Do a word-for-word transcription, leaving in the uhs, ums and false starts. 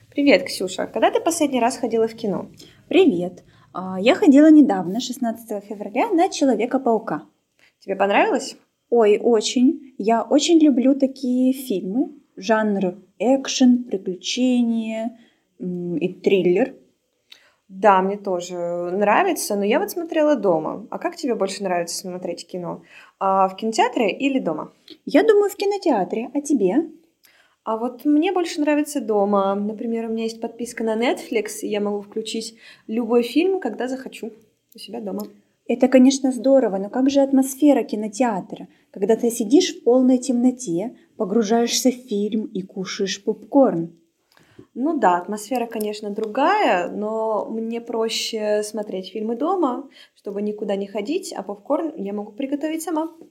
Привет, Ксюша. Когда ты последний раз ходила в кино? Привет. А, Я ходила недавно, шестнадцатого февраля, на Человека-паука. Тебе понравилось? Ой, очень. Я очень люблю такие фильмы, жанр экшен, приключения м, и триллер. Да, мне тоже нравится, но я вот смотрела дома. А как тебе больше нравится смотреть кино? А, в кинотеатре или дома? Я думаю, в кинотеатре. А тебе? А вот мне больше нравится дома. Например, у меня есть подписка на Netflix, и я могу включить любой фильм, когда захочу, у себя дома. Это, конечно, здорово, но как же атмосфера кинотеатра, когда ты сидишь в полной темноте, погружаешься в фильм и кушаешь попкорн? Ну да, атмосфера, конечно, другая, но мне проще смотреть фильмы дома, чтобы никуда не ходить, а попкорн я могу приготовить сама.